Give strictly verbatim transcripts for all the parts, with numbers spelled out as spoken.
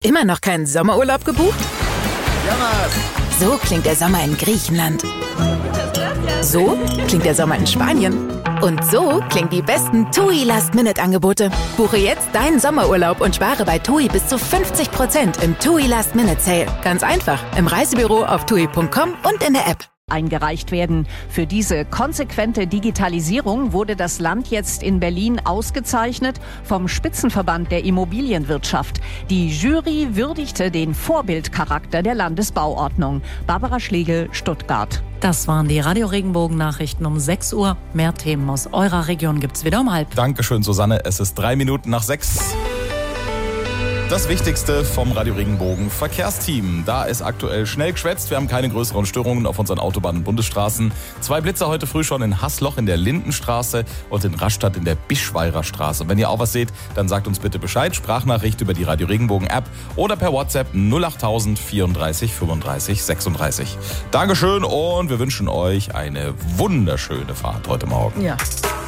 Immer noch keinen Sommerurlaub gebucht? Jamas! So klingt der Sommer in Griechenland. So klingt der Sommer in Spanien. Und so klingen die besten TUI Last-Minute-Angebote. Buche jetzt deinen Sommerurlaub und spare bei TUI bis zu fünfzig Prozent im TUI Last-Minute-Sale. Ganz einfach, im Reisebüro auf tui punkt com und in der App. Eingereicht werden. Für diese konsequente Digitalisierung wurde das Land jetzt in Berlin ausgezeichnet vom Spitzenverband der Immobilienwirtschaft. Die Jury würdigte den Vorbildcharakter der Landesbauordnung. Barbara Schlegel, Stuttgart. Das waren die Radio-Regenbogen-Nachrichten um sechs Uhr. Mehr Themen aus eurer Region gibt's wieder um halb. Dankeschön, Susanne. Es ist drei Minuten nach sechs. Das Wichtigste vom Radio Regenbogen Verkehrsteam. Da ist aktuell schnell geschwätzt. Wir haben keine größeren Störungen auf unseren Autobahnen und Bundesstraßen. Zwei Blitzer heute früh schon in Haßloch in der Lindenstraße und in Rastatt in der Bischweirer Straße. Wenn ihr auch was seht, dann sagt uns bitte Bescheid. Sprachnachricht über die Radio Regenbogen App oder per WhatsApp null acht null null vierunddreißig fünfunddreißig sechsunddreißig. Dankeschön und wir wünschen euch eine wunderschöne Fahrt heute Morgen. Ja.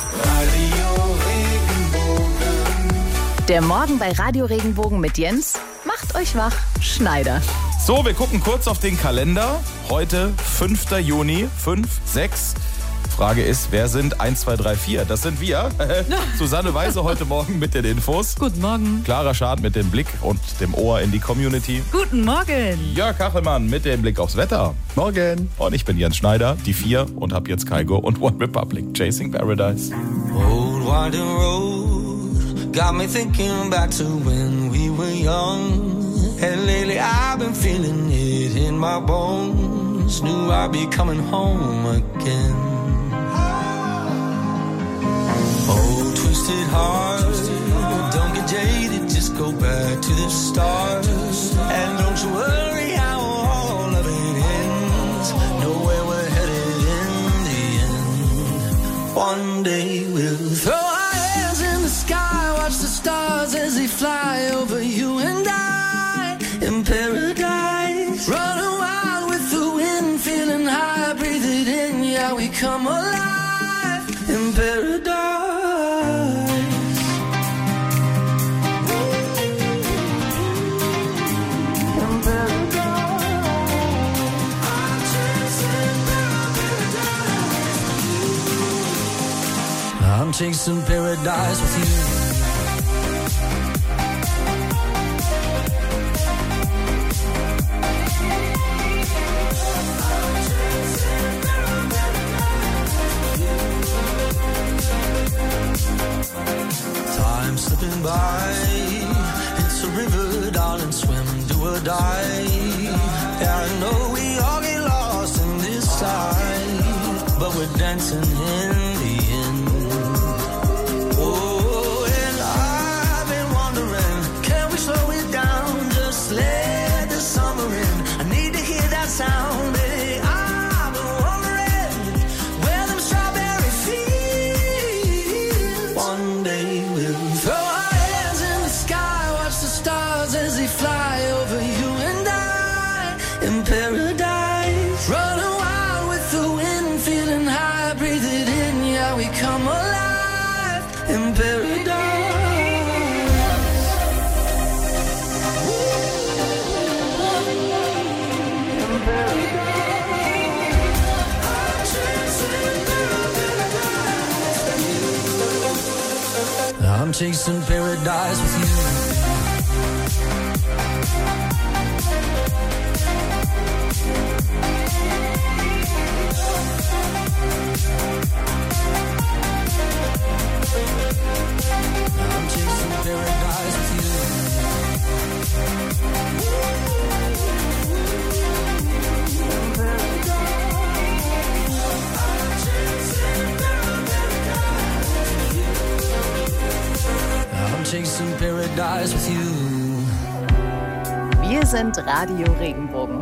Der Morgen bei Radio Regenbogen mit Jens macht euch wach. Schneider. So, wir gucken kurz auf den Kalender. Heute fünfter Juni, fünf, sechs. Frage ist, wer sind eins, zwei, drei, vier? Das sind wir. Susanne Weise heute Morgen mit den Infos. Guten Morgen. Clara Schad mit dem Blick und dem Ohr in die Community. Guten Morgen. Jörg Kachelmann mit dem Blick aufs Wetter. Morgen. Und ich bin Jens Schneider, die vier und hab jetzt Kygo und One Republic, Chasing Paradise. Old winding road got me thinking back to when we were young. And lately I've been feeling it in my bones. Knew I'd be coming home again. Oh, twisted heart, don't get jaded, just go back to the start. And don't you worry how all of it ends. Know where we're headed in the end. One day we'll throw our hands in the sky, watch the stars as they fly over you and I in paradise. Running wild with the wind, feeling high, breathe it in, yeah, we come alive in paradise. I'm chasing paradise with you. Time slipping by, it's a river, darling, swim, do or die. Yeah, I know we all get lost in this tide, but we're dancing in the end. Let the summer in. I need to hear that sound. Hey, I've been wondering where them strawberry fields. One day we'll throw our hands in the sky, watch the stars as they fly over you and I in paradise. Running wild with the wind, feeling high, breathe it in, yeah, we come alive in paradise. I'm chasing paradise with you. I'm chasing paradise with you. I'm chasing paradise with you. Wir sind Radio Regenbogen.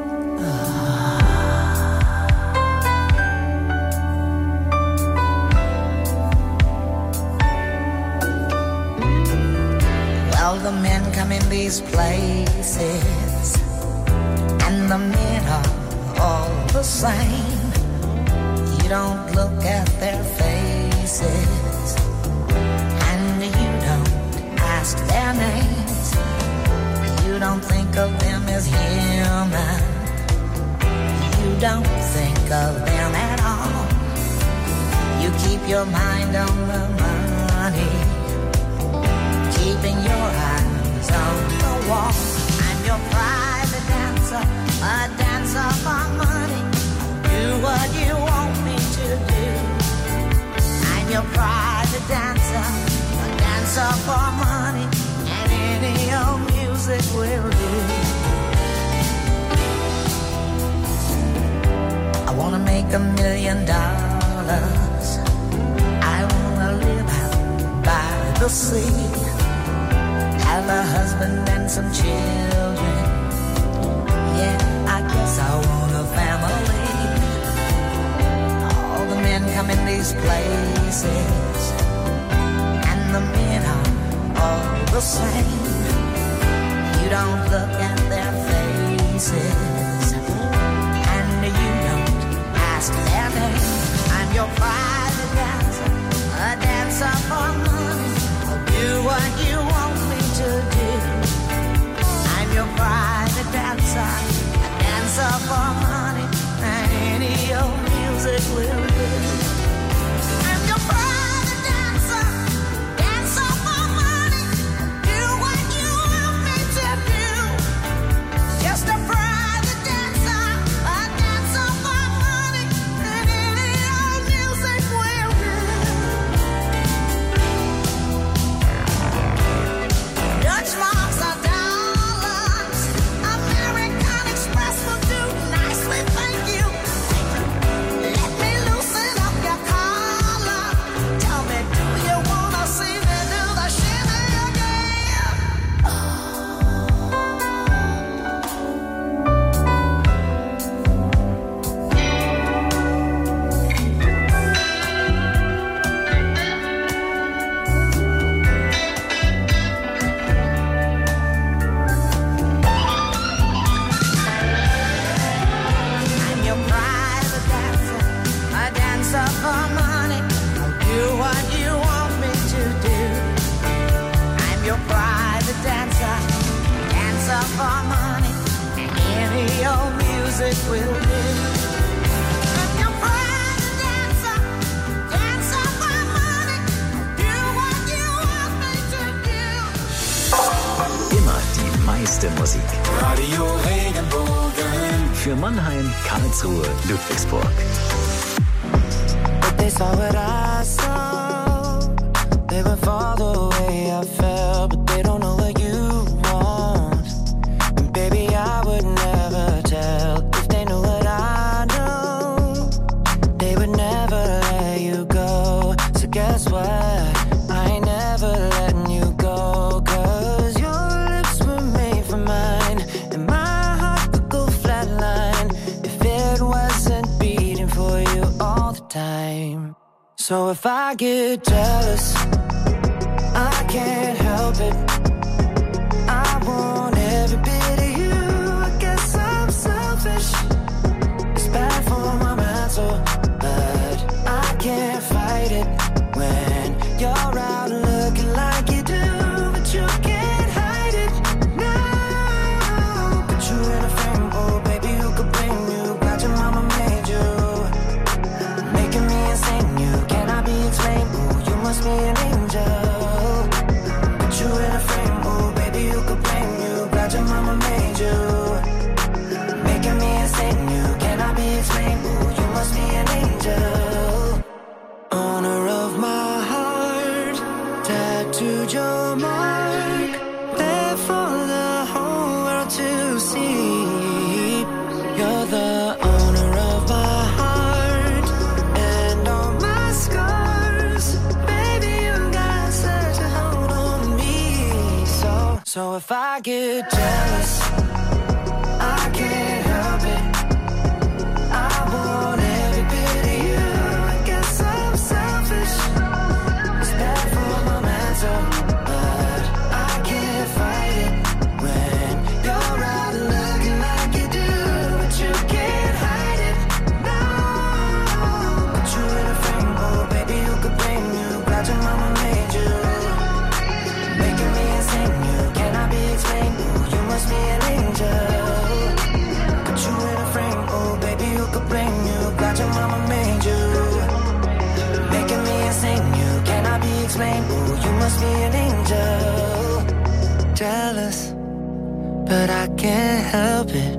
Well, the men come in these places, and the men are all the same. You don't look at their faces, and you don't ask their names. You don't of them as human. You don't think of them at all. You keep your mind on the money, keeping your eyes on the wall. I'm your private dancer, a dancer for money. Do what you want me to do. I'm your private dancer, a dancer for money, and any old music will do. I wanna make a million dollars. I wanna live out by the sea, have a husband and some children. Yeah, I guess I want a family. All the men come in these places, and the men are all the same. You don't look at their faces, and you don't ask their name. I'm your private dancer, a dancer for money. I'll do what you want me to do. I'm your private dancer, a dancer for money, and any old music will do. I'm your private dancer, dancer for money. Do what you want me to do. Just a private dancer, a dancer for money, and any old music will do. Dutch marks are dollars, American Express will do nicely, thank you. Let me loosen up your collar. Tell me, do you wanna see me do the shimmy again? I'm your private dancer, a dancer for money. I'll do what you want me to do. I'm your private dancer, dancer for money, and any old music will do. I'm your private dancer, dancer for money. I'll do what you want me to do. Immer die meiste Musik. Radio Regenbogen. Für Mannheim, Karlsruhe, Ludwigsburg. But they saw what I saw. They went far the way I felt, but they don't know what you want. And baby, I would never tell if they knew what I know. They would never let you go. So guess what? I ain't never letting you go. Cause your lips were made for mine, and my heart could go flatline if it wasn't beating for you all the time. So if I get jealous, I can't help it. I want every bit of you. I guess I'm selfish. It's bad for my mental, but I can't fight it when you're out looking like you do, but you can't hide it now. Put you in a frame, oh baby, who could blame you? Glad your mama made you, making me insane. You cannot be explained. Ooh, you must be an angel. Put you in a frame, oh baby, who could blame you? Glad your mama made you, making me insane. You cannot be explained. Ooh, you must be an angel. Owner of my heart, tattooed your mark, there for the whole world to see. You're the owner of my heart and all my scars. Baby, you got such a hold on me. So, so if I get jealous, I can't help it. I want every bit of you. I guess I'm selfish. It's bad for my mental, but I can't fight it when you're out looking like you do, but you can't hide it. No, put you in a frame, oh baby, who could blame you? Glad your mama made you, making me insane. You cannot be explained. Ooh, you must be an angel. jealous, but I can't help it.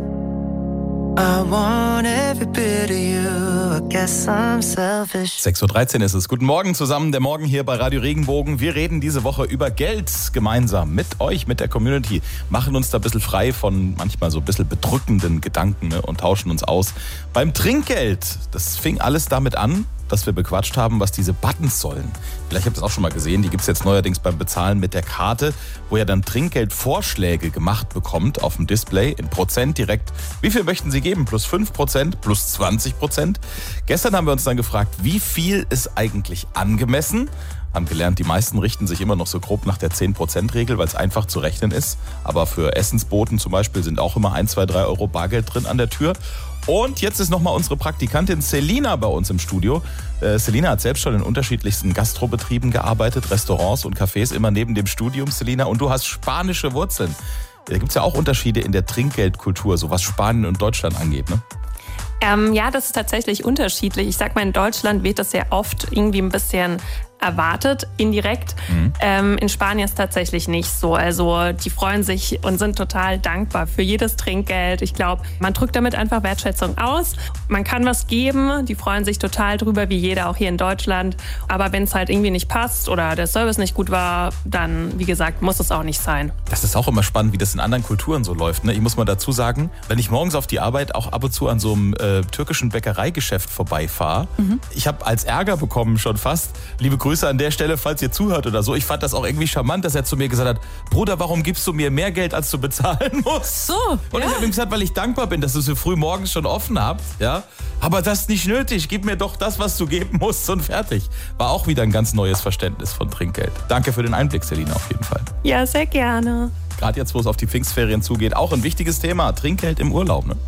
I want every bit of you, I guess I'm selfish. sechs Uhr dreizehn ist es. Guten Morgen zusammen, der Morgen hier bei Radio Regenbogen. Wir reden diese Woche über Geld gemeinsam mit euch, mit der Community. Machen uns da ein bisschen frei von manchmal so ein bisschen bedrückenden Gedanken, ne, und tauschen uns aus. Beim Trinkgeld, das fing alles damit an, dass wir bequatscht haben, was diese Buttons sollen. Vielleicht habt ihr es auch schon mal gesehen, die gibt es jetzt neuerdings beim Bezahlen mit der Karte, wo ihr dann Trinkgeldvorschläge gemacht bekommt auf dem Display in Prozent direkt. Wie viel möchten Sie geben? Plus fünf Prozent, plus zwanzig Prozent? Gestern haben wir uns dann gefragt, wie viel ist eigentlich angemessen? Haben gelernt, die meisten richten sich immer noch so grob nach der zehn Prozent Regel, weil es einfach zu rechnen ist. Aber für Essensboten zum Beispiel sind auch immer ein, zwei, drei Euro Bargeld drin an der Tür. Und jetzt ist nochmal unsere Praktikantin Selina bei uns im Studio. Äh, Selina hat selbst schon in unterschiedlichsten Gastrobetrieben gearbeitet, Restaurants und Cafés, immer neben dem Studium, Selina. Und du hast spanische Wurzeln. Da gibt es ja auch Unterschiede in der Trinkgeldkultur, so was Spanien und Deutschland angeht, ne? Ähm, ja, das ist tatsächlich unterschiedlich. Ich sag mal, in Deutschland wird das sehr oft irgendwie ein bisschen erwartet, indirekt. Mhm. Ähm, in Spanien ist tatsächlich nicht so. Also die freuen sich und sind total dankbar für jedes Trinkgeld. Ich glaube, man drückt damit einfach Wertschätzung aus. Man kann was geben, die freuen sich total drüber, wie jeder auch hier in Deutschland. Aber wenn es halt irgendwie nicht passt oder der Service nicht gut war, dann, wie gesagt, muss es auch nicht sein. Das ist auch immer spannend, wie das in anderen Kulturen so läuft, ne? Ich muss mal dazu sagen, wenn ich morgens auf die Arbeit auch ab und zu an so einem äh, türkischen Bäckereigeschäft vorbeifahre, mhm. ich habe als Ärger bekommen schon fast, liebe Grüße an der Stelle, falls ihr zuhört oder so. Ich fand das auch irgendwie charmant, dass er zu mir gesagt hat, Bruder, warum gibst du mir mehr Geld, als du bezahlen musst? So, Und ja. ich habe ihm gesagt, weil ich dankbar bin, dass du so früh morgens schon offen habt. Ja? Aber das ist nicht nötig. Gib mir doch das, was du geben musst und fertig. War auch wieder ein ganz neues Verständnis von Trinkgeld. Danke für den Einblick, Selina, auf jeden Fall. Ja, sehr gerne. Gerade jetzt, wo es auf die Pfingstferien zugeht, auch ein wichtiges Thema. Trinkgeld im Urlaub, ne?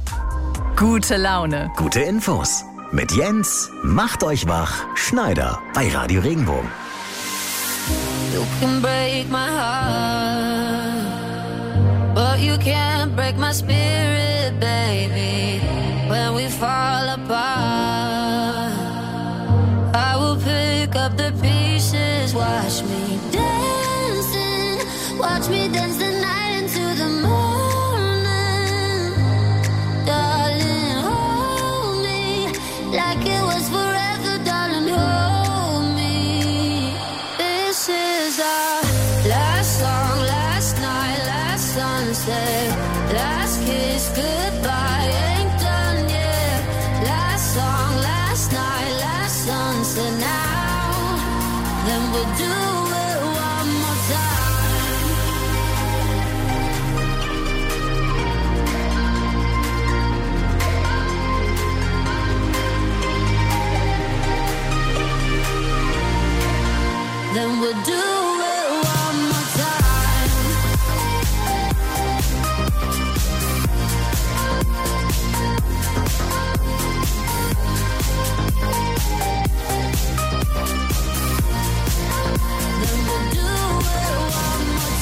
Gute Laune. Gute Infos. Mit Jens, macht euch wach, Schneider bei Radio Regenbogen. You can break my heart, but you can't break my spirit, baby. When we fall apart, I will pick up the pieces. Watch me dancing, watch me dance the night into the morning. Darling, hold me like it was forever, darling, hold me. This is our last song, last night, last sunset, last kiss, goodbye, ain't done yet. Last song, last night, last sunset, now, then we'll do it one more time. Then we'll do it one more time. Then we'll do it one more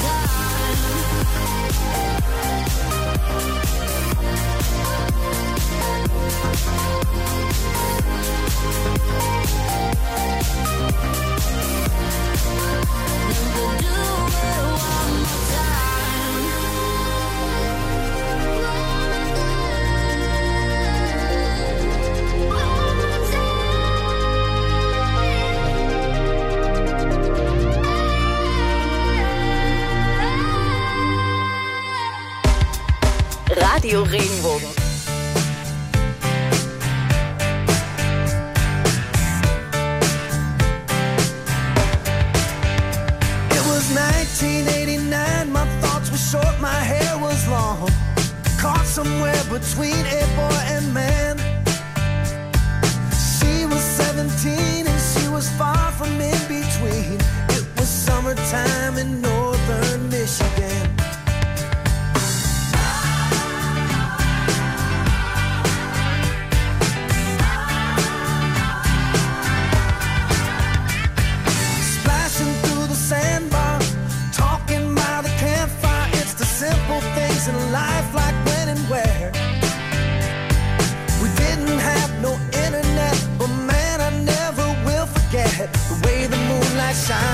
Radio Regenbogen. It was nineteen eighty-nine, my thoughts were short, my hair was long. Caught somewhere between a boy and man. She was seventeen and she was far from in between. It was summertime in northern Michigan. Splashing through the sandbar, talking by the campfire. It's the simple things in life, like when and where. We didn't have no internet, but man, I never will forget the way the moonlight shines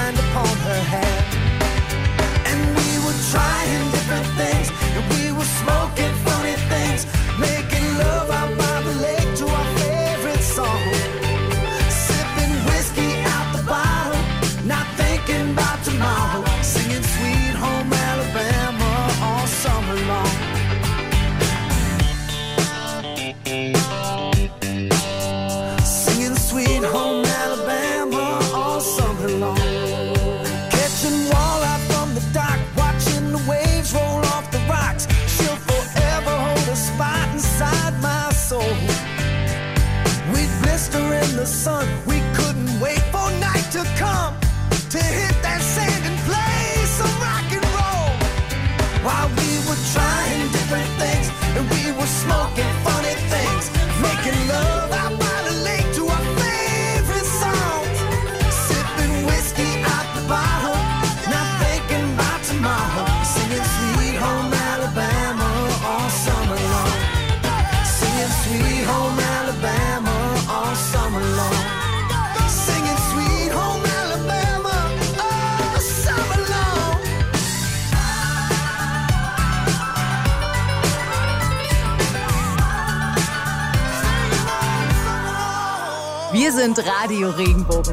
Wir sind Radio Regenbogen.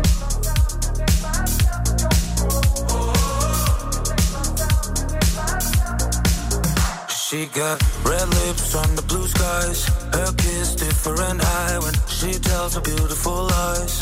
She got red lips on the blue skies. Her kiss different high when she tells her beautiful lies.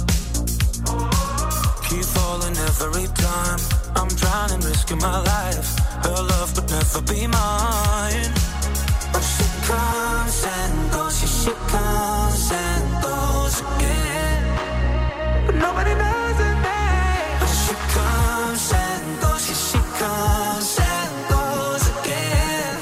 Keep falling every time. I'm drowning, risking my life. Her love could never be mine. But she comes and goes, she, she comes and goes again. But nobody knows her name. But she comes and goes, she, she comes and goes again.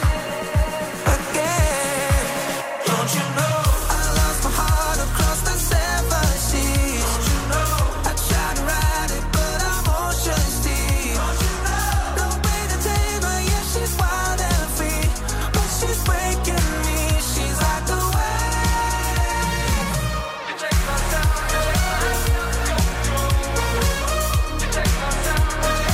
Again. Don't you know I lost my heart across the seven seas? Don't you know I tried to ride it, but I'm ocean deep. Don't you know no way to tame her, yeah, she's wild and free. But she's breaking me, she's like the wave. You take my time, you take my time, you take my time,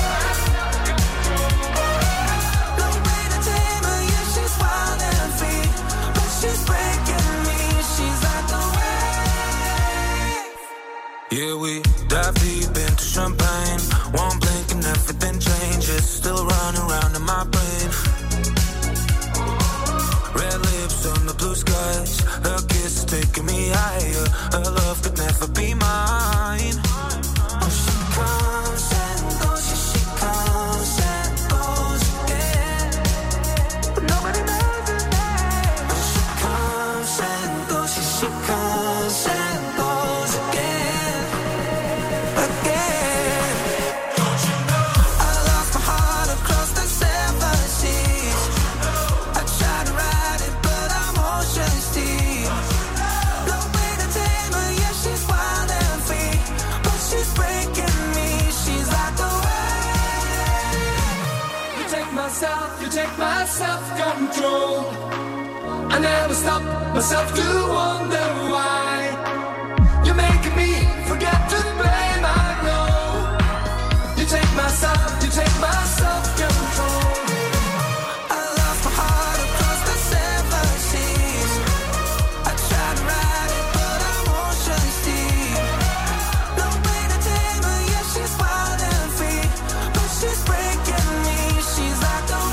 no way to tame her, yeah, she's wild and free. But she's breaking me, she's like the wave. Yeah, we dive deep into champagne. One blink and everything changes. Still running around in my brain. Red lips on the blue skies. Her kiss is taking me higher. Her love could never be mine. Oh, she comes and goes, yeah, she comes and goes again. But nobody knows her name. Oh, she comes and goes, yeah, she comes and goes again. Again. Don't you know I lost my heart across the seven seas? I tried to ride it, but I'm ocean deep. No way to tame her, yeah, she's wild and free. But she's breaking me, she's like the wave. You take myself, you take my self-control. I never stop myself to wonder why. You're making me forget to blame, I know. You take myself, you take my self-control. I lost my heart across the seven seas. I tried to ride it, but I'm ocean deep. No way to tame her, yeah, she's wild and free. But she's breaking me, she's like the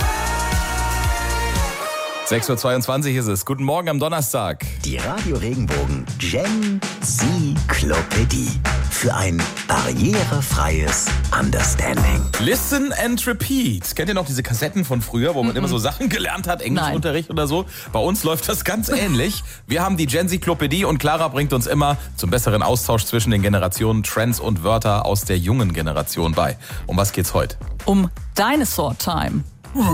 wave. sechs Uhr zweiundzwanzig ist es. Guten Morgen am Donnerstag. Die Radio Regenbogen Gen-Z-Klopädie. Für ein barrierefreies Understanding. Listen and repeat. Kennt ihr noch diese Kassetten von früher, wo man immer so Sachen gelernt hat, Englischunterricht oder so? Bei uns läuft das ganz ähnlich. Wir haben die Gen-Z-Klopädie und Clara bringt uns immer zum besseren Austausch zwischen den Generationen Trends und Wörter aus der jungen Generation bei. Um was geht's heute? Um Dinosaur Time.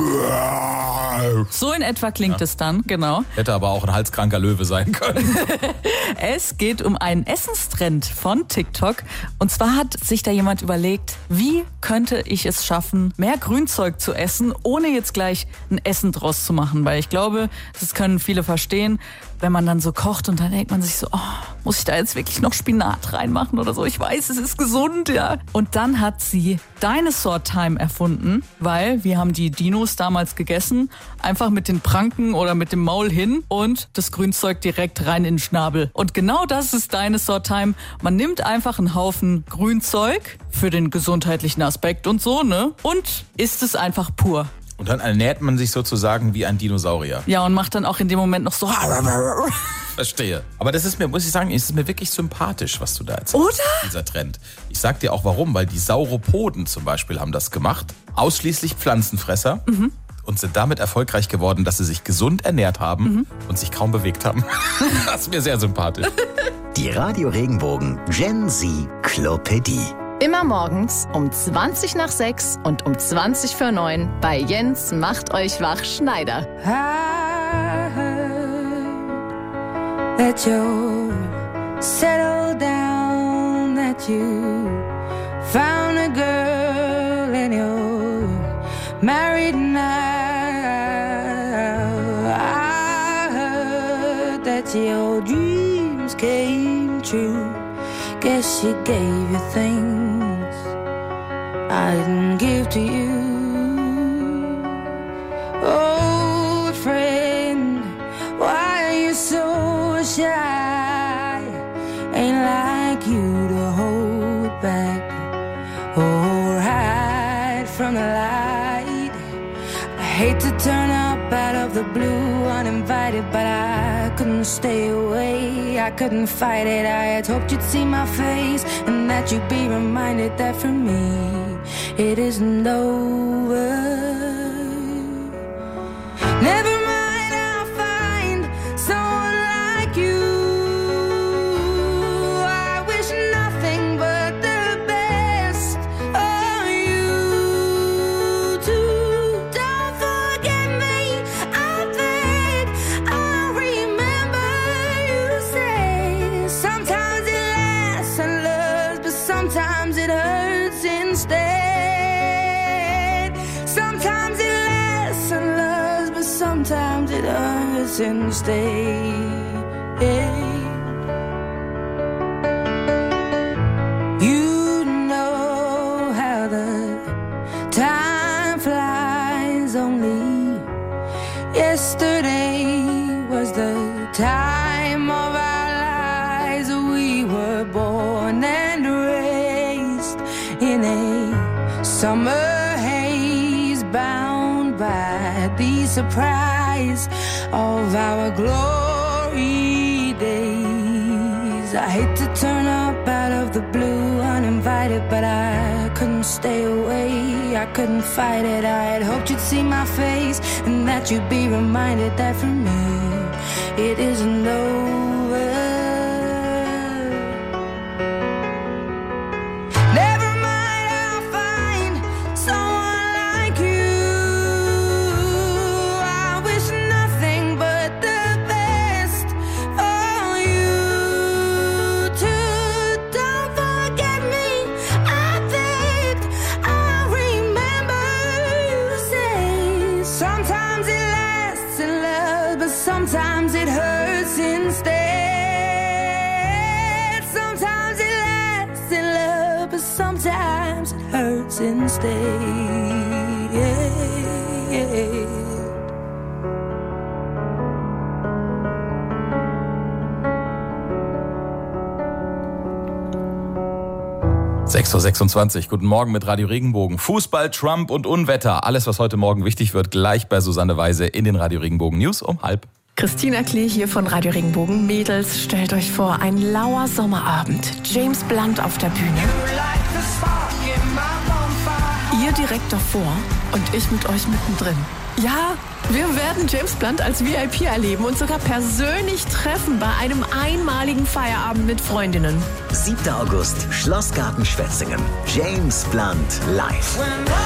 So in etwa klingt Ja. es dann, genau. Hätte aber auch ein halskranker Löwe sein können. Es geht um einen Essenstrend von TikTok. Und zwar hat sich da jemand überlegt, wie könnte ich es schaffen, mehr Grünzeug zu essen, ohne jetzt gleich ein Essen draus zu machen. Weil ich glaube, das können viele verstehen, wenn man dann so kocht und dann denkt man sich so, oh, muss ich da jetzt wirklich noch Spinat reinmachen oder so? Ich weiß, es ist gesund, ja. Und dann hat sie Dinosaur Time erfunden, weil wir haben die Dinos damals gegessen, einfach mit den Pranken oder mit dem Maul hin und das Grünzeug direkt rein in den Schnabel. Und genau das ist Dinosaur Time. Man nimmt einfach einen Haufen Grünzeug für den gesundheitlichen Aspekt und so, ne? Und isst es einfach pur. Und dann ernährt man sich sozusagen wie ein Dinosaurier. Ja, und macht dann auch in dem Moment noch so. Verstehe. Aber das ist mir, muss ich sagen, ist mir wirklich sympathisch, was du da erzählst. Oder? Dieser Trend. Ich sag dir auch warum, weil die Sauropoden zum Beispiel haben das gemacht. Ausschließlich Pflanzenfresser. Mhm. Und sind damit erfolgreich geworden, dass sie sich gesund ernährt haben mhm. und sich kaum bewegt haben. Das ist mir sehr sympathisch. Die Radio Regenbogen Gen-Z-Klopädie. Immer morgens um zwanzig nach sechs und um zwanzig vor neun bei Jens macht euch wach Schneider. I heard that you settled down, that you found a girl and you're married now. I heard that your dreams came true. Guess she gave you things I didn't give to you. Old friend, why are you so shy? Ain't lying. hate to turn up out of the blue uninvited, but I couldn't stay away. I couldn't fight it. I had hoped you'd see my face and that you'd be reminded that for me it isn't over. Never mind, I'll find someone like you. I wish nothing but the best of you too. Don't forget me, I beg. I remember you say sometimes it lasts and loves, but sometimes it hurts instead. Sometimes it lasts and loves, but sometimes it hurts instead. You know how the time flies. Only yesterday was the time of our lives. We were born and raised in a summer haze, bound by the surprise of our glory days. I hate to turn up out of the blue uninvited, but I couldn't stay away. I couldn't fight it. I had hoped you'd see my face and that you'd be reminded that for me it isn't over. Never mind, I'll find someone like you. I wish nothing but the best for you too. Don't forget me, I beg. I remember you say sometimes it lasts in love, but sometimes it hurts instead. Sometimes it lasts in love, but sometimes it hurts instead. sechs Uhr sechsundzwanzig, guten Morgen mit Radio Regenbogen. Fußball, Trump und Unwetter. Alles, was heute Morgen wichtig wird, gleich bei Susanne Weise in den Radio Regenbogen News um halb. Christina Klee hier von Radio Regenbogen. Mädels, stellt euch vor, ein lauer Sommerabend. James Blunt auf der Bühne. Ihr direkt davor und ich mit euch mittendrin. Ja, wir werden James Blunt als V I P erleben und sogar persönlich treffen bei einem einmaligen Feierabend mit Freundinnen. siebter August, Schlossgarten Schwetzingen. James Blunt live.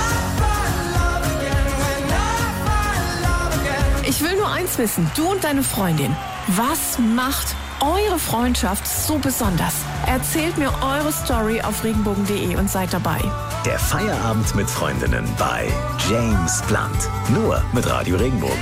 Ich will nur eins wissen, du und deine Freundin. Was macht eure Freundschaft so besonders? Erzählt mir eure Story auf regenbogen punkt de und seid dabei. Der Feierabend mit Freundinnen bei James Blunt. Nur mit Radio Regenbogen.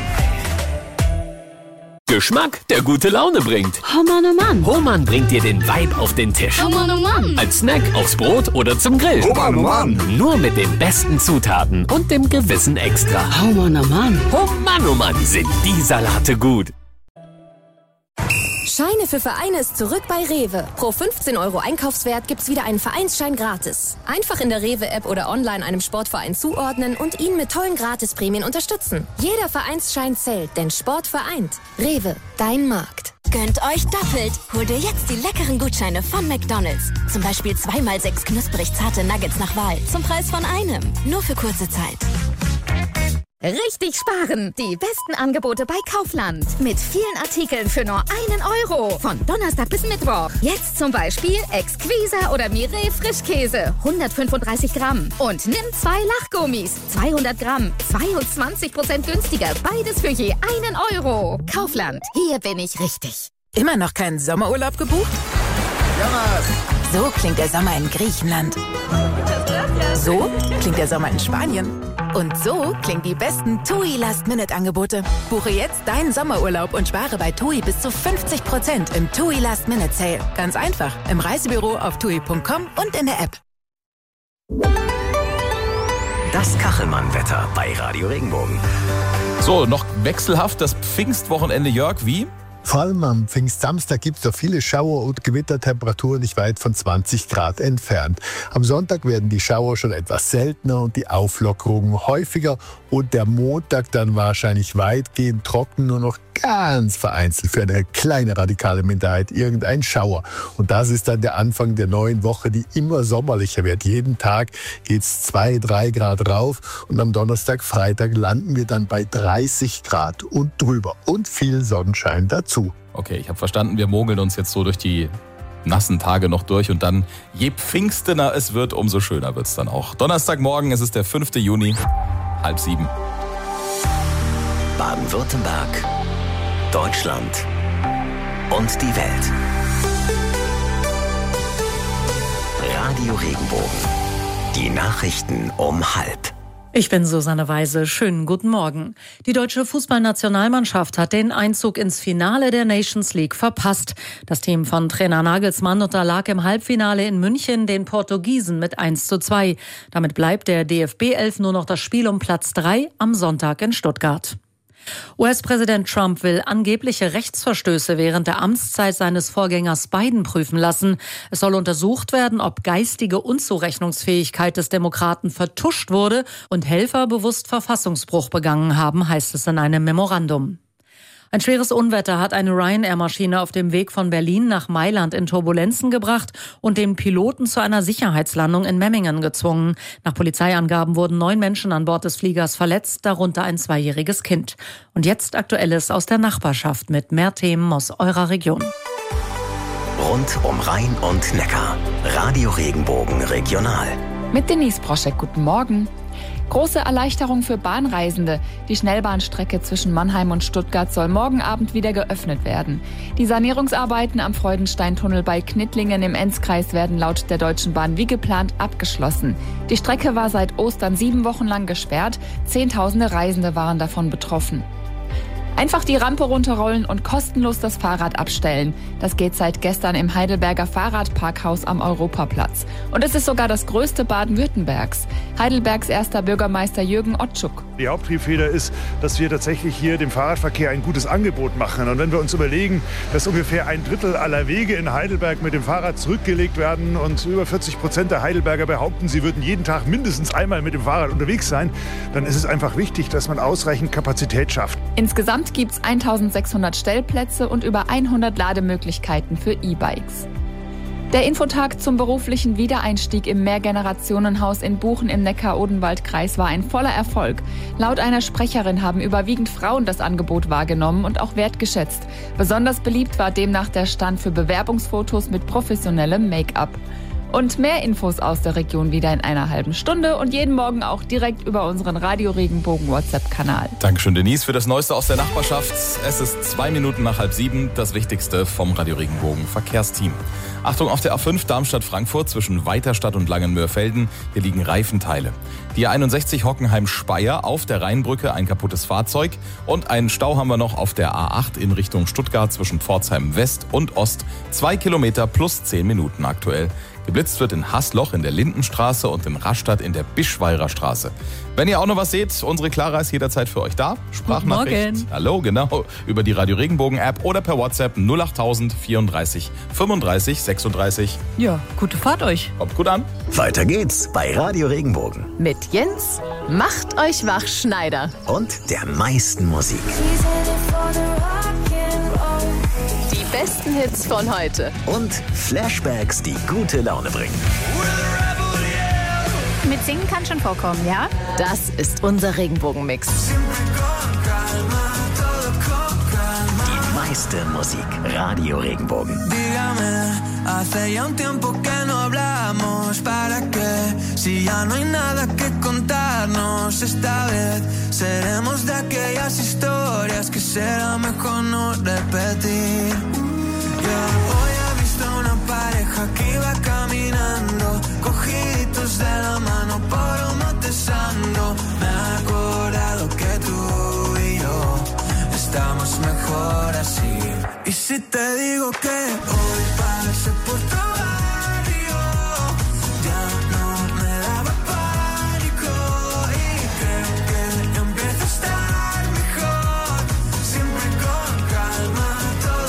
Geschmack, der gute Laune bringt. Oh Mann, oh Mann. Hohmann bringt dir den Vibe auf den Tisch. Oh Mann, oh Mann. Als Snack, aufs Brot oder zum Grill. Oh Mann, oh Mann. Nur mit den besten Zutaten und dem gewissen Extra. Oh Mann, oh Mann. Oh Mann, oh Mann, sind die Salate gut. Scheine für Vereine ist zurück bei Rewe. Pro fünfzehn Euro Einkaufswert gibt's wieder einen Vereinsschein gratis. Einfach in der Rewe-App oder online einem Sportverein zuordnen und ihn mit tollen Gratisprämien unterstützen. Jeder Vereinsschein zählt, denn Sport vereint. Rewe, dein Markt. Gönnt euch doppelt. Hol dir jetzt die leckeren Gutscheine von McDonald's. Zum Beispiel zwei mal sechs knusprig zarte Nuggets nach Wahl. Zum Preis von einem. Nur für kurze Zeit. Richtig sparen! Die besten Angebote bei Kaufland. Mit vielen Artikeln für nur einen Euro. Von Donnerstag bis Mittwoch. Jetzt zum Beispiel Exquisa oder Mireille Frischkäse. hundertfünfunddreißig Gramm. Und nimm zwei Lachgummis. zweihundert Gramm. zweiundzwanzig Prozent günstiger. Beides für je einen Euro. Kaufland. Hier bin ich richtig. Immer noch keinen Sommerurlaub gebucht? So klingt der Sommer in Griechenland. So klingt der Sommer in Spanien. Und so klingen die besten TUI Last-Minute-Angebote. Buche jetzt deinen Sommerurlaub und spare bei TUI bis zu fünfzig Prozent im TUI Last-Minute-Sale. Ganz einfach, im Reisebüro auf tui punkt com und in der App. Das Kachelmann-Wetter bei Radio Regenbogen. So, noch wechselhaft das Pfingstwochenende, Jörg, wie? Vor allem am Pfingstsamstag gibt es doch viele Schauer- und Gewittertemperaturen nicht weit von zwanzig Grad entfernt. Am Sonntag werden die Schauer schon etwas seltener und die Auflockerungen häufiger und der Montag dann wahrscheinlich weitgehend trocken, nur noch ganz vereinzelt für eine kleine radikale Minderheit irgendein Schauer. Und das ist dann der Anfang der neuen Woche, die immer sommerlicher wird. Jeden Tag geht es zwei, drei Grad rauf und am Donnerstag, Freitag landen wir dann bei dreißig Grad und drüber und viel Sonnenschein dazu. Okay, ich habe verstanden, wir mogeln uns jetzt so durch die nassen Tage noch durch und dann, je pfingstener es wird, umso schöner wird es dann auch. Donnerstagmorgen, es ist der fünfte Juni, halb sieben. Baden-Württemberg, Deutschland und die Welt. Radio Regenbogen. Die Nachrichten um halb. Ich bin Susanne Weise. Schönen guten Morgen. Die deutsche Fußballnationalmannschaft hat den Einzug ins Finale der Nations League verpasst. Das Team von Trainer Nagelsmann unterlag im Halbfinale in München den Portugiesen mit eins zu zwei. Damit bleibt der D F B elf nur noch das Spiel um Platz drei am Sonntag in Stuttgart. U S-Präsident Trump will angebliche Rechtsverstöße während der Amtszeit seines Vorgängers Biden prüfen lassen. Es soll untersucht werden, ob geistige Unzurechnungsfähigkeit des Demokraten vertuscht wurde und Helfer bewusst Verfassungsbruch begangen haben, heißt es in einem Memorandum. Ein schweres Unwetter hat eine Ryanair-Maschine auf dem Weg von Berlin nach Mailand in Turbulenzen gebracht und den Piloten zu einer Sicherheitslandung in Memmingen gezwungen. Nach Polizeiangaben wurden neun Menschen an Bord des Fliegers verletzt, darunter ein zweijähriges Kind. Und jetzt Aktuelles aus der Nachbarschaft mit mehr Themen aus eurer Region. Rund um Rhein und Neckar. Radio Regenbogen Regional. Mit Denise Broschek, guten Morgen. Große Erleichterung für Bahnreisende. Die Schnellbahnstrecke zwischen Mannheim und Stuttgart soll morgen Abend wieder geöffnet werden. Die Sanierungsarbeiten am Freudensteintunnel bei Knittlingen im Enzkreis werden laut der Deutschen Bahn wie geplant abgeschlossen. Die Strecke war seit Ostern sieben Wochen lang gesperrt. Zehntausende Reisende waren davon betroffen. Einfach die Rampe runterrollen und kostenlos das Fahrrad abstellen. Das geht seit gestern im Heidelberger Fahrradparkhaus am Europaplatz. Und es ist sogar das größte Baden-Württembergs. Heidelbergs erster Bürgermeister Jürgen Ottschuk. Die Haupttriebfeder ist, dass wir tatsächlich hier dem Fahrradverkehr ein gutes Angebot machen. Und wenn wir uns überlegen, dass ungefähr ein Drittel aller Wege in Heidelberg mit dem Fahrrad zurückgelegt werden und über vierzig Prozent der Heidelberger behaupten, sie würden jeden Tag mindestens einmal mit dem Fahrrad unterwegs sein, dann ist es einfach wichtig, dass man ausreichend Kapazität schafft. Insgesamt gibt es eintausendsechshundert Stellplätze und über hundert Lademöglichkeiten für E-Bikes. Der Infotag zum beruflichen Wiedereinstieg im Mehrgenerationenhaus in Buchen im Neckar-Odenwald-Kreis war ein voller Erfolg. Laut einer Sprecherin haben überwiegend Frauen das Angebot wahrgenommen und auch wertgeschätzt. Besonders beliebt war demnach der Stand für Bewerbungsfotos mit professionellem Make-up. Und mehr Infos aus der Region wieder in einer halben Stunde und jeden Morgen auch direkt über unseren Radio Regenbogen WhatsApp-Kanal. Dankeschön, Denise, für das Neueste aus der Nachbarschaft. Es ist zwei Minuten nach halb sieben, das Wichtigste vom Radio Regenbogen Verkehrsteam. Achtung auf der A fünf Darmstadt-Frankfurt zwischen Weiterstadt und Langenmöhrfelden. Hier liegen Reifenteile. Die A einundsechzig Hockenheim-Speyer auf der Rheinbrücke ein kaputtes Fahrzeug. Und einen Stau haben wir noch auf der A acht in Richtung Stuttgart zwischen Pforzheim West und Ost. Zwei Kilometer plus zehn Minuten aktuell. Geblitzt wird in Haßloch in der Lindenstraße und in Rastatt in der Bischweirer Straße. Wenn ihr auch noch was seht, unsere Clara ist jederzeit für euch da. Sprachnachricht. Guten Morgen. Hallo, genau. Über die Radio Regenbogen App oder per WhatsApp null achttausend vierunddreißig fünfunddreißig sechsunddreißig. Ja, gute Fahrt euch. Kommt gut an. Weiter geht's bei Radio Regenbogen. Mit Jens macht euch wach, Schneider. Und der meisten Musik. Die besten Hits von heute. Und Flashbacks, die gute Laune bringen. Mit Singen kann schon vorkommen, ja? Das ist unser Regenbogenmix. Die meiste Musik. Radio Regenbogen. Dígame, hace ya un tiempo que no hablamos. ¿Para qué? Si ya no hay nada que contarnos. Esta vez seremos de aquellas historias que será mejor no repetir. Yeah. Hoy he visto una pareja que iba caminando, cogiditos de la mano por un matesando. Me he acordado que tú y yo estamos mejor así. Y si te digo que hoy pasé por tu barrio, ya no me daba pánico y creo que empieza a estar mejor. Siempre con calma todo.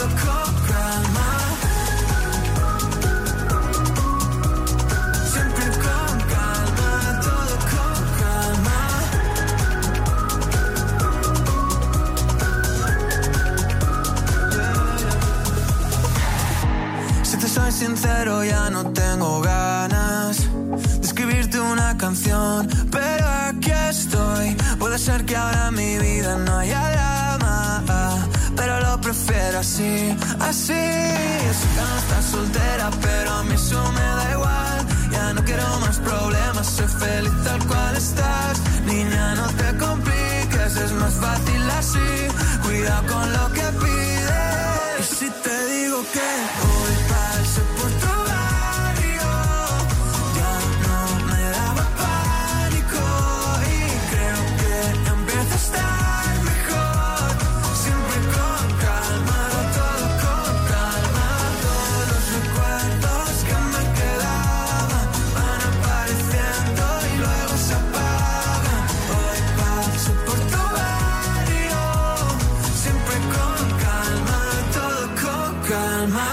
pero ya no tengo ganas de escribirte una canción. Pero aquí estoy, puede ser que ahora en mi vida no haya drama, pero lo prefiero así, así. Yo sé que no estás soltera, pero a mí eso me da igual. Ya no quiero más problemas, soy feliz tal cual estás. Niña, no te compliques, es más fácil así. Cuidado con lo que pides. Y si te digo que hoy paso por tu barrio, ya no me daba pánico. Y creo que ya empieza a estar mejor. Siempre con calma, todo con calma. Todos los recuerdos que me quedaban van apareciendo y luego se apagan. Hoy paso por tu barrio, siempre con calma, todo con calma.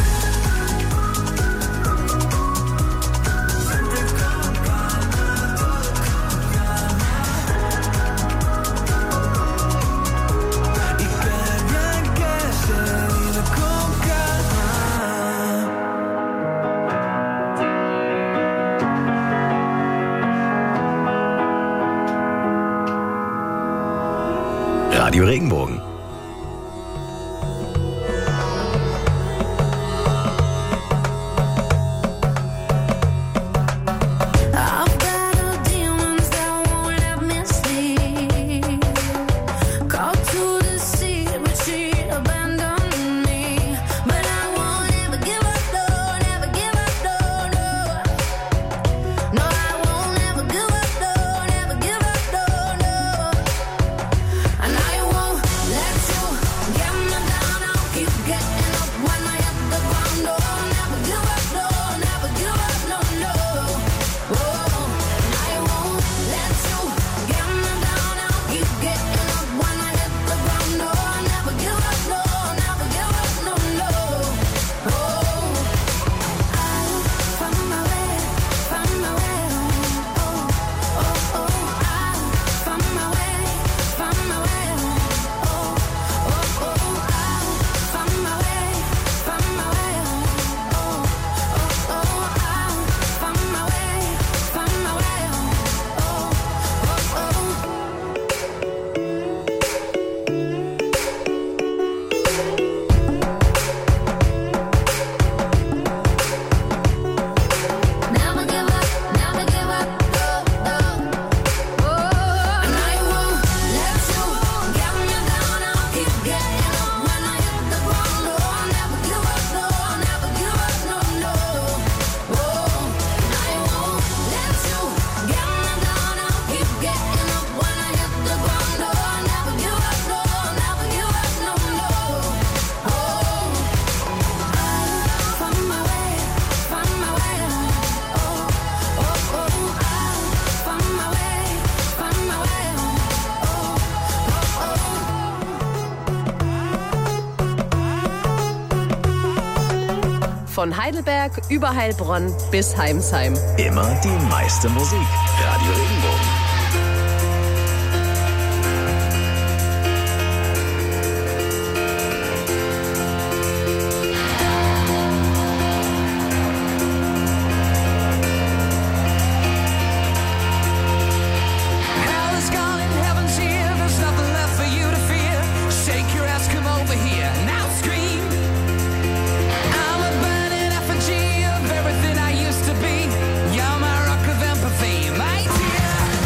Siempre con calma, todo con calma. Y qué bien que se vive con calma. Radio Regenbogen. I've battled demons that won't let me sleep. Called to the sea, retreat, abandon me. But I won't ever give up, no, never give up, no, no. No, I won't ever give up, no, never give up, no, no. And I won't let you get me down, I'll keep getting up when I hit the ground, no. Never give up, no, never give up, no, no. Oh, and I won't let you get me down, I'll keep getting up when I hit the ground, no. Never give up, no, never give up, no, no. Oh, I'll find my way, find my way, oh, oh, oh, I'll find my way, find my way, oh, oh, oh, I'll find my way, find my way, oh, oh, oh, I'll find my way, find my way, never give up, never give up, no, no. Oh, and I won't let you get me down, I'll keep getting up when I hit the ground, no. Never give up, no, never give up, no, no. Oh, and I won't let you get me down, I'll keep getting up when I hit the ground, no. Never give up, no, never give up, no, no. Oh, I'll find my way, find my way, oh, oh, oh, I'll find my way, find my way, oh, oh, oh. Von Heidelberg über Heilbronn bis Heimsheim. Immer die meiste Musik. Radio Regenbogen. Hell is gone and heaven's here. There's nothing left for you to fear. Shake your ass, come over here. Now scream. I'm a burning effigy of everything I used to be. You're my rock of empathy, my dear.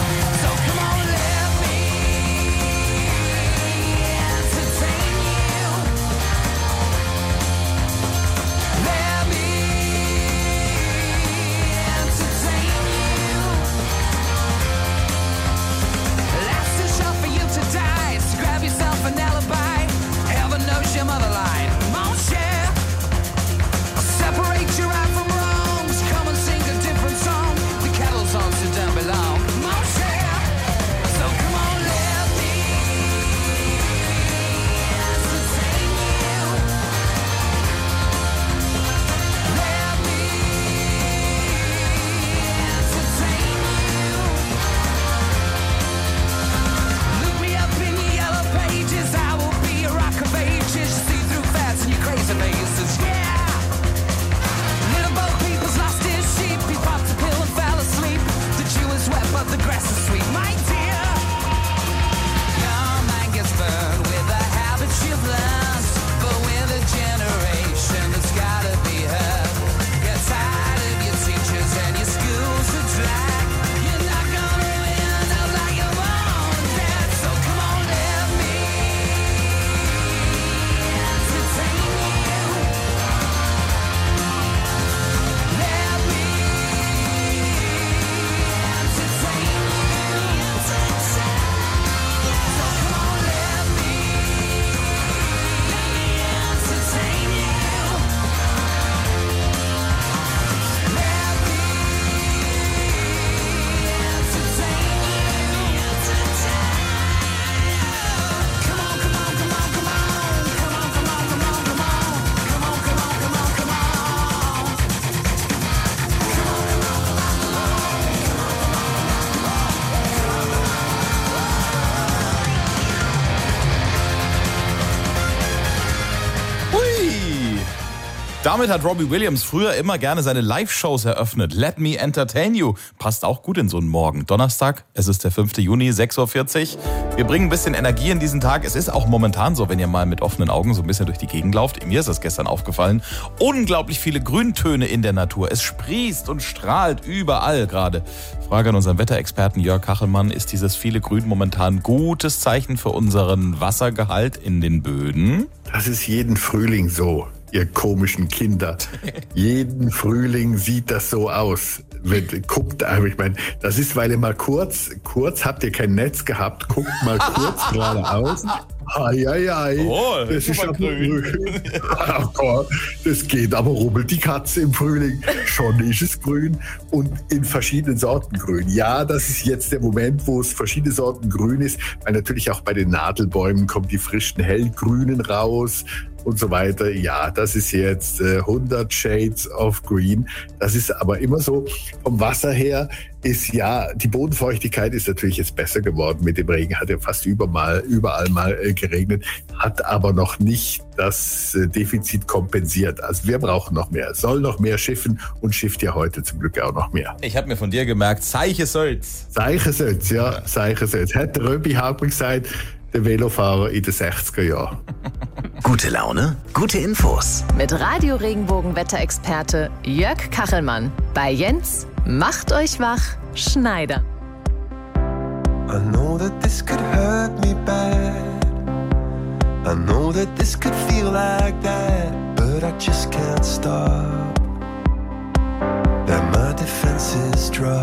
Damit hat Robbie Williams früher immer gerne seine Live-Shows eröffnet. Let Me Entertain You. Passt auch gut in so einen Morgen. Donnerstag, es ist der fünfte Juni, sechs Uhr vierzig. Wir bringen ein bisschen Energie in diesen Tag. Es ist auch momentan so, wenn ihr mal mit offenen Augen so ein bisschen durch die Gegend lauft. Mir ist das gestern aufgefallen. Unglaublich viele Grüntöne in der Natur. Es sprießt und strahlt überall gerade. Frage an unseren Wetterexperten Jörg Kachelmann. Ist dieses viele Grün momentan gutes Zeichen für unseren Wassergehalt in den Böden? Das ist jeden Frühling so. Ihr komischen Kinder. Jeden Frühling sieht das so aus. Wenn, guckt, ich meine, das ist, weil ihr mal kurz, kurz habt ihr kein Netz gehabt, guckt mal kurz geradeaus. Ai, ai, ai. Oh, das, das ist aber grün. grün. Oh Gott, das geht, aber rubbelt die Katze im Frühling. Schon ist es grün und in verschiedenen Sorten grün. Ja, das ist jetzt der Moment, wo es verschiedene Sorten grün ist, weil natürlich auch bei den Nadelbäumen kommen die frischen hellgrünen raus und so weiter. Ja, das ist jetzt äh, hundert Shades of Green. Das ist aber immer so. Vom Wasser her ist ja, die Bodenfeuchtigkeit ist natürlich jetzt besser geworden mit dem Regen. Hat ja fast überall, überall mal äh, geregnet, hat aber noch nicht das äh, Defizit kompensiert. Also wir brauchen noch mehr. Es soll noch mehr schiffen und schifft ja heute zum Glück auch noch mehr. Ich habe mir von dir gemerkt, Seiche soll's. Seiche soll's, ja, ja. Seiche soll's. Hätte Röbi Hauptmann gesagt, der Velofahrer in den sechziger Jahren. Gute Laune, gute Infos. Mit Radio Regenbogen Wetterexperte Jörg Kachelmann. Bei Jens macht euch wach, Schneider. I know that this could hurt me bad. I know that this could feel like that, but I just can't stop. That my defenses drop.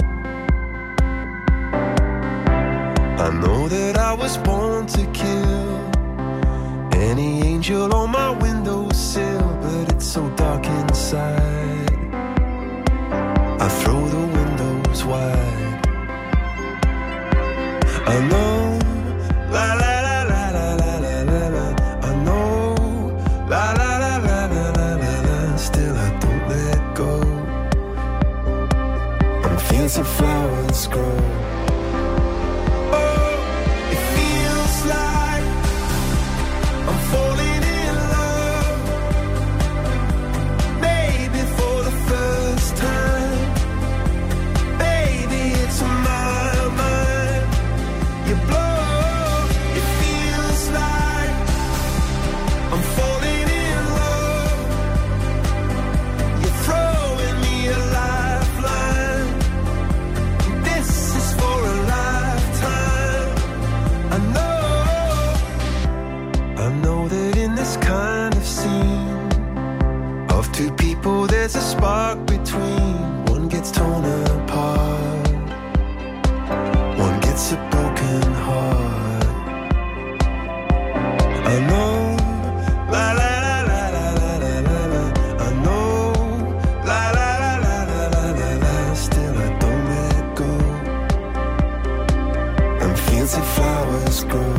I know that I was born to kill any angel on my windowsill, but it's so dark inside. I throw the windows wide. I know, la la la la la la la la la. I know, la la la la la la la la. Still I don't let go. And fields of flowers grow. Falling in love, maybe for the first time. Baby, it's on my mind. You blow, it feels like I'm falling in love. You're throwing me a lifeline. This is for a lifetime. I know. I know that in this kind of scene of two people there's a spark between. One gets torn apart, one gets a broken heart. I know, la la la la la la la la. I know, la la la la la la la la. Still I don't let go. And fields of flowers grow.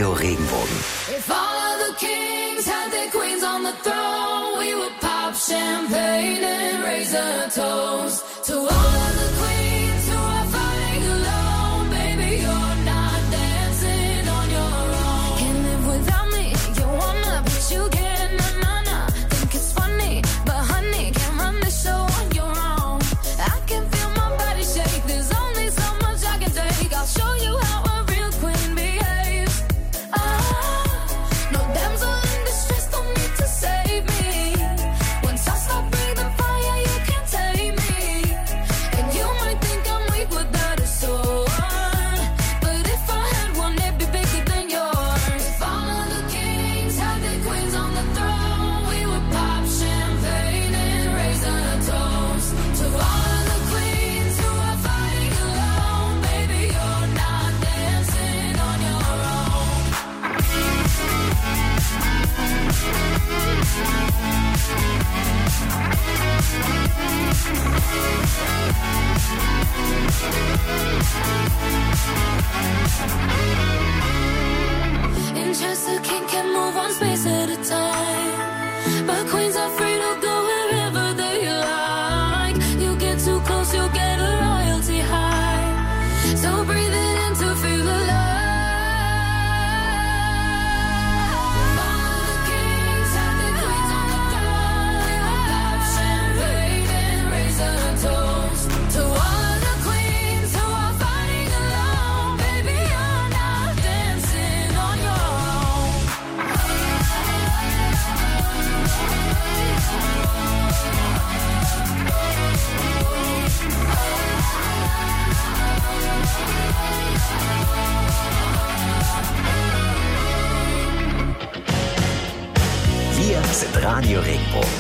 Radio Regenbogen. If all of the kings had their queens on the throne, we would pop champagne and raise a toast to all of the queens who are fighting alone. Baby, you're not dancing on your own. Can't live without me. You wanna, but you can't. Na na na. Think it's funny, but honey, can't run the show on your own. I can feel my body shake. There's only so much I can take. I'll show you how a real queen behaves. Ah, no damsel in distress, don't need to save me. Once I stop breathing fire, you can't tame me. And you might think I'm weak without a sword, but if I had one, it'd be bigger than yours. If all of the kings had their queens on the throne, we would pop champagne and raise a toast to all of the queens who are fighting alone. Baby, you're not dancing on your own. In Chester, king can move one space at a time, but queens are free to go wherever they like. You get too close, you'll get a royalty high. So breathe it in to feel alive. All the kings have their queens on the throne. We will pop champagne and raise a toast to all of the queens who are fighting alone. Baby, you're not dancing on your own. Wir sind Radio Regenbogen.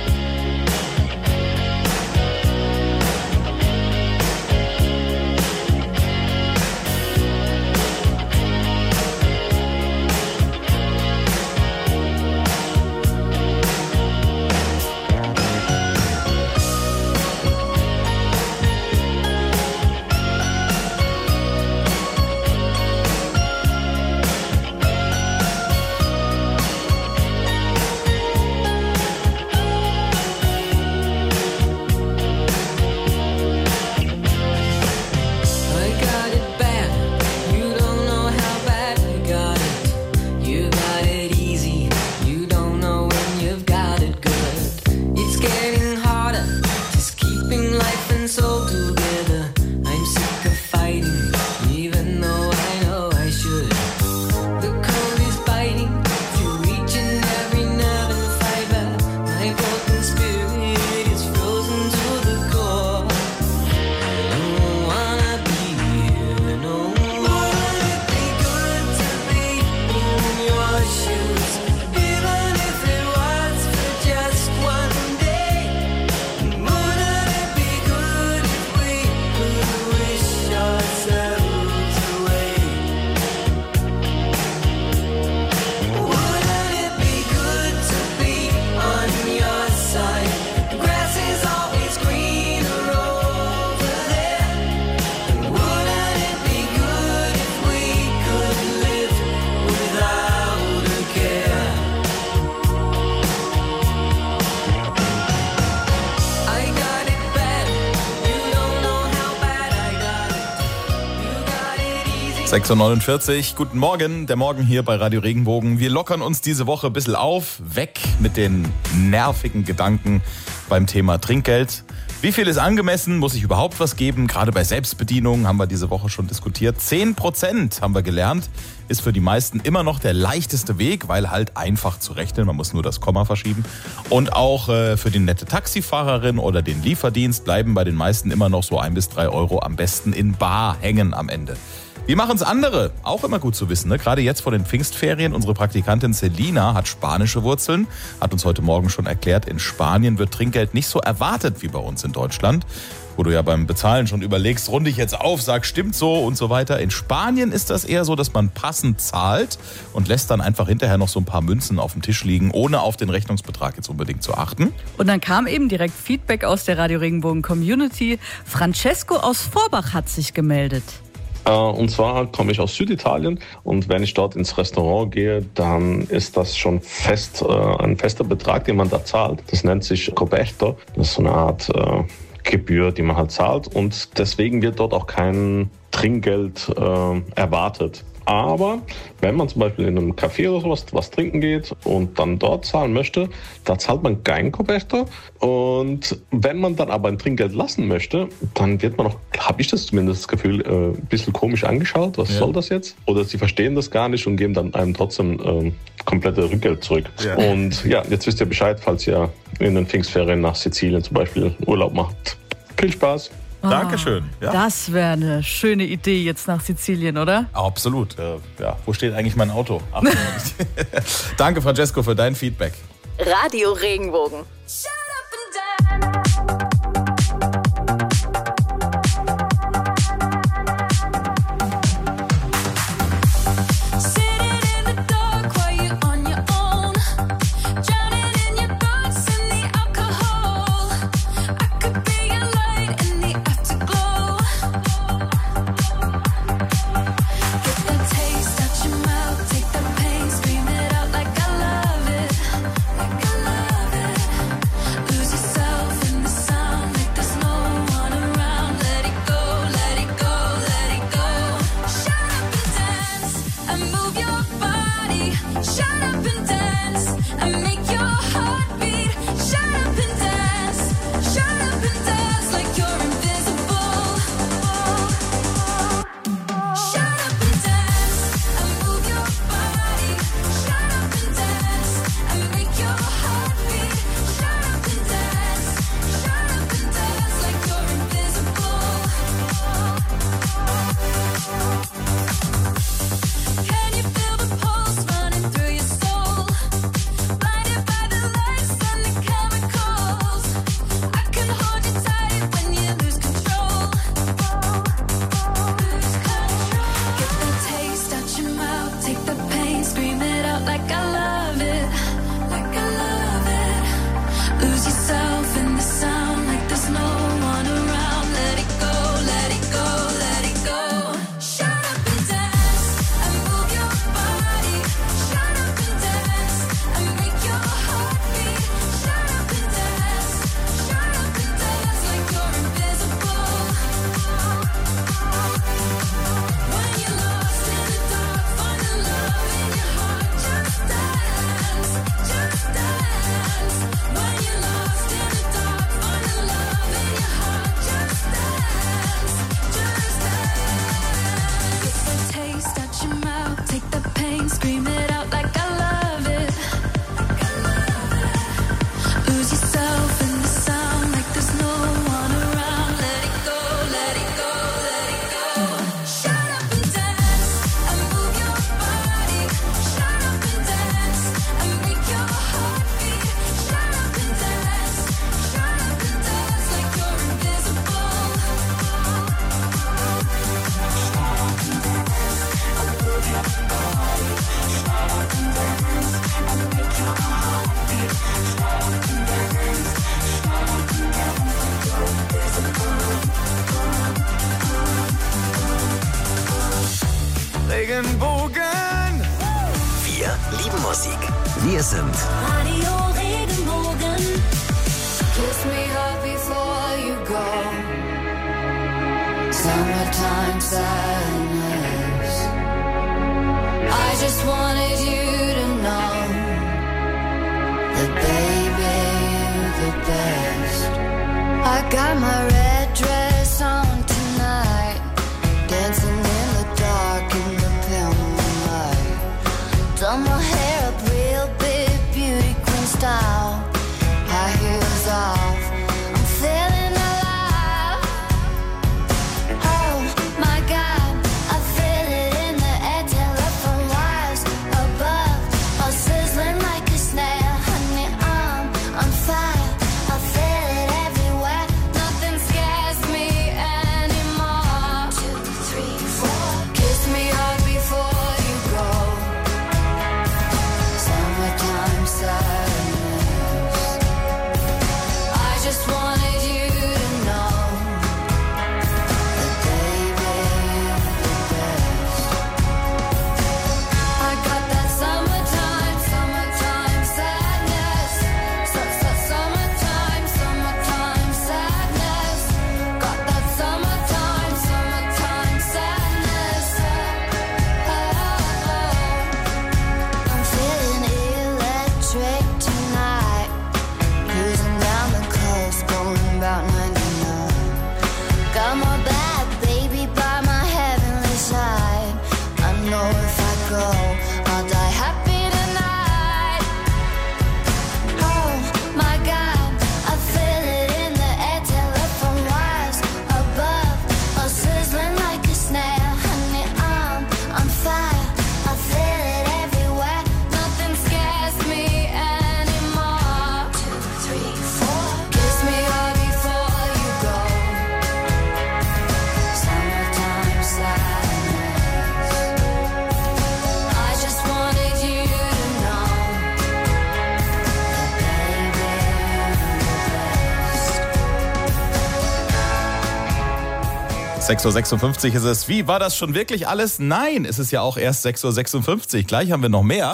I got it bad. You don't know how bad I got it. You got it easy. You don't know when you've got it good. It's getting harder, just keeping life and soul together. I'm sick of fighting, even though I know I should. The cold is biting, through each and every nerve and fiber. My broken spirit is frozen to the core. I don't wanna be here no more. Wouldn't it be good to be in your shoes, even if it was for just one day? Wouldn't it be good if we could wish ourselves away? Wouldn't it be good to be on your side? The grass is always greener over there. Wouldn't it be good if we could live without a care? I got it bad. You don't know how bad I got it. You got it easy. sechs Uhr neunundvierzig, guten Morgen, der Morgen hier bei Radio Regenbogen. Wir lockern uns diese Woche ein bisschen auf, weg mit den nervigen Gedanken beim Thema Trinkgeld. Wie viel ist angemessen? Muss ich überhaupt was geben? Gerade bei Selbstbedienung haben wir diese Woche schon diskutiert. zehn Prozent haben wir gelernt, ist für die meisten immer noch der leichteste Weg, weil halt einfach zu rechnen, man muss nur das Komma verschieben. Und auch äh, für die nette Taxifahrerin oder den Lieferdienst bleiben bei den meisten immer noch so ein bis drei Euro am besten in bar hängen am Ende. Wie machen es andere? Auch immer gut zu wissen, ne? Gerade jetzt vor den Pfingstferien. Unsere Praktikantin Selina hat spanische Wurzeln, hat uns heute Morgen schon erklärt, in Spanien wird Trinkgeld nicht so erwartet wie bei uns in Deutschland. Wo du ja beim Bezahlen schon überlegst, runde ich jetzt auf, sag stimmt so und so weiter. In Spanien ist das eher so, dass man passend zahlt und lässt dann einfach hinterher noch so ein paar Münzen auf dem Tisch liegen, ohne auf den Rechnungsbetrag jetzt unbedingt zu achten. Und dann kam eben direkt Feedback aus der Radio Regenbogen Community. Francesco aus Vorbach hat sich gemeldet. Äh, und zwar komme ich aus Süditalien und wenn ich dort ins Restaurant gehe, dann ist das schon fest, äh, ein fester Betrag, den man da zahlt. Das nennt sich coperto. Das ist so eine Art äh, Gebühr, die man halt zahlt und deswegen wird dort auch kein Trinkgeld äh, erwartet. Aber wenn man zum Beispiel in einem Café oder sowas was trinken geht und dann dort zahlen möchte, da zahlt man kein coperto. Und wenn man dann aber ein Trinkgeld lassen möchte, dann wird man auch, habe ich das zumindest das Gefühl, äh, ein bisschen komisch angeschaut. Was ja. soll das jetzt? Oder sie verstehen das gar nicht und geben dann einem trotzdem äh, komplette Rückgeld zurück. Ja. Und ja, jetzt wisst ihr Bescheid, falls ihr in den Pfingstferien nach Sizilien zum Beispiel Urlaub macht. Viel Spaß! Oh, Dankeschön. Ja. Das wäre eine schöne Idee jetzt nach Sizilien, oder? Absolut. Äh, ja. Wo steht eigentlich mein Auto? Danke, Francesco, für dein Feedback. Radio Regenbogen. Regenbogen. Wir lieben Musik. Wir sind Radio Regenbogen. Kiss me hard before you go. Summertime sadness. I just wanted you to know that baby, you're the best. I got my red dress on tonight, dancing in the dark in the pale moonlight. Done my hair up real big, beauty queen style. High heels off, I'm feeling alive. Oh my God, I feel it in the air, telephone wires above, all sizzling like a snail. Honey, I'm on fire, I feel it everywhere. Nothing's scared. sechs Uhr sechsundfünfzig ist es. Wie, war das schon wirklich alles? Nein, es ist ja auch erst sechs Uhr sechsundfünfzig. Gleich haben wir noch mehr.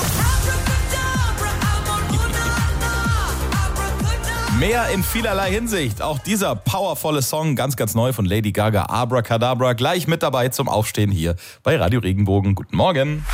Mehr in vielerlei Hinsicht. Auch dieser powervolle Song, ganz, ganz neu von Lady Gaga, Abracadabra, gleich mit dabei zum Aufstehen hier bei Radio Regenbogen. Guten Morgen.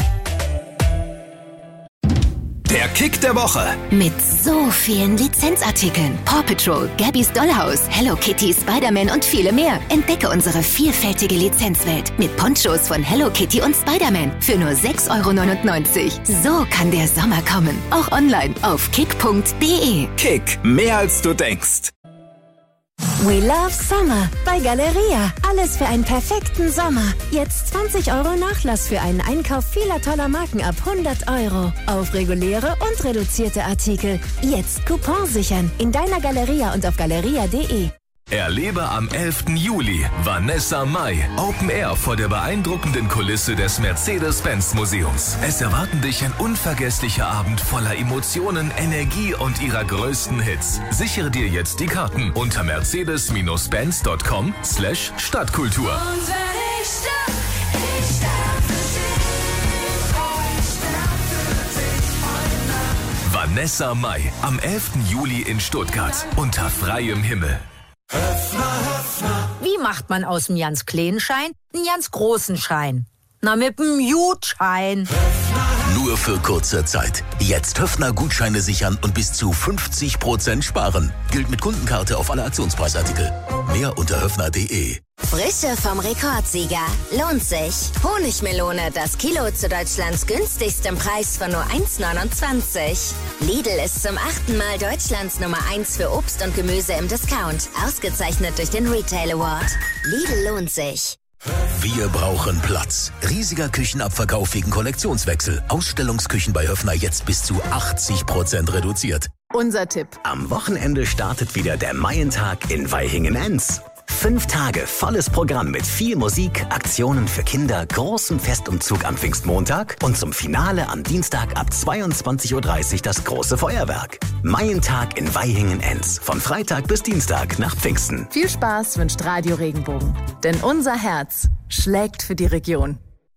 Der Kick der Woche. Mit so vielen Lizenzartikeln. Paw Patrol, Gabby's Dollhouse, Hello Kitty, Spider-Man und viele mehr. Entdecke unsere vielfältige Lizenzwelt mit Ponchos von Hello Kitty und Spider-Man für nur sechs Euro neunundneunzig. So kann der Sommer kommen. Auch online auf kick punkt de. Kick, mehr als du denkst. We love Summer bei Galeria. Alles für einen perfekten Sommer. Jetzt zwanzig Euro Nachlass für einen Einkauf vieler toller Marken ab hundert Euro. Auf reguläre und reduzierte Artikel. Jetzt Coupon sichern. In deiner Galeria und auf galeria punkt de. Erlebe am elften Juli Vanessa Mai Open Air vor der beeindruckenden Kulisse des Mercedes-Benz-Museums. Es erwarten dich ein unvergesslicher Abend voller Emotionen, Energie und ihrer größten Hits. Sichere dir jetzt die Karten unter mercedes benz punkt com slash Stadtkultur. Vanessa Mai am elften Juli in Stuttgart unter freiem Himmel. Wie macht man aus dem ganz kleinen Schein einen ganz großen Schein? Na, mit dem Gutschein. Nur für kurze Zeit. Jetzt Höfner-Gutscheine sichern und bis zu fünfzig Prozent sparen. Gilt mit Kundenkarte auf alle Aktionspreisartikel. Mehr unter höfner punkt de. Frische vom Rekordsieger. Lohnt sich. Honigmelone, das Kilo zu Deutschlands günstigstem Preis von nur eins neunundzwanzig. Lidl ist zum achten Mal Deutschlands Nummer eins für Obst und Gemüse im Discount. Ausgezeichnet durch den Retail Award. Lidl lohnt sich. Wir brauchen Platz. Riesiger Küchenabverkauf wegen Kollektionswechsel. Ausstellungsküchen bei Höfner jetzt bis zu achtzig Prozent reduziert. Unser Tipp. Am Wochenende startet wieder der Maientag in Vaihingen-Enns. Fünf Tage volles Programm mit viel Musik, Aktionen für Kinder, großem Festumzug am Pfingstmontag und zum Finale am Dienstag ab zweiundzwanzig Uhr dreißig das große Feuerwerk. Maientag in Vaihingen-Enns. Von Freitag bis Dienstag nach Pfingsten. Viel Spaß wünscht Radio Regenbogen. Denn unser Herz schlägt für die Region.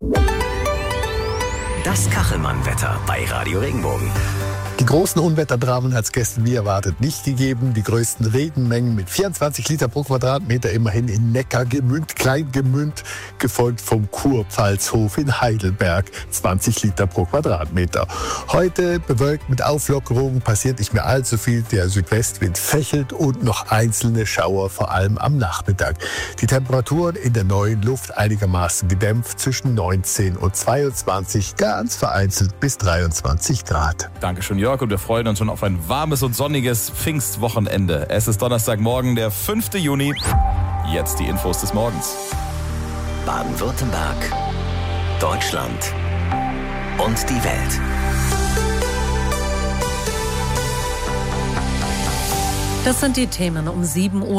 Das Kachelmann-Wetter bei Radio Regenbogen. Die großen Unwetterdramen hat es gestern wie erwartet nicht gegeben. Die größten Regenmengen mit vierundzwanzig Liter pro Quadratmeter immerhin in Neckargemünd, Kleingemünd, gefolgt vom Kurpfalzhof in Heidelberg, zwanzig Liter pro Quadratmeter. Heute bewölkt mit Auflockerungen, passiert nicht mehr allzu viel. Der Südwestwind fächelt und noch einzelne Schauer, vor allem am Nachmittag. Die Temperaturen in der neuen Luft einigermaßen gedämpft zwischen neunzehn und zweiundzwanzig, ganz vereinzelt bis dreiundzwanzig Grad. Dankeschön, Jörg, und wir freuen uns schon auf ein warmes und sonniges Pfingstwochenende. Es ist Donnerstagmorgen, der fünfte Juni. Jetzt die Infos des Morgens. Baden-Württemberg, Deutschland und die Welt. Das sind die Themen um sieben Uhr.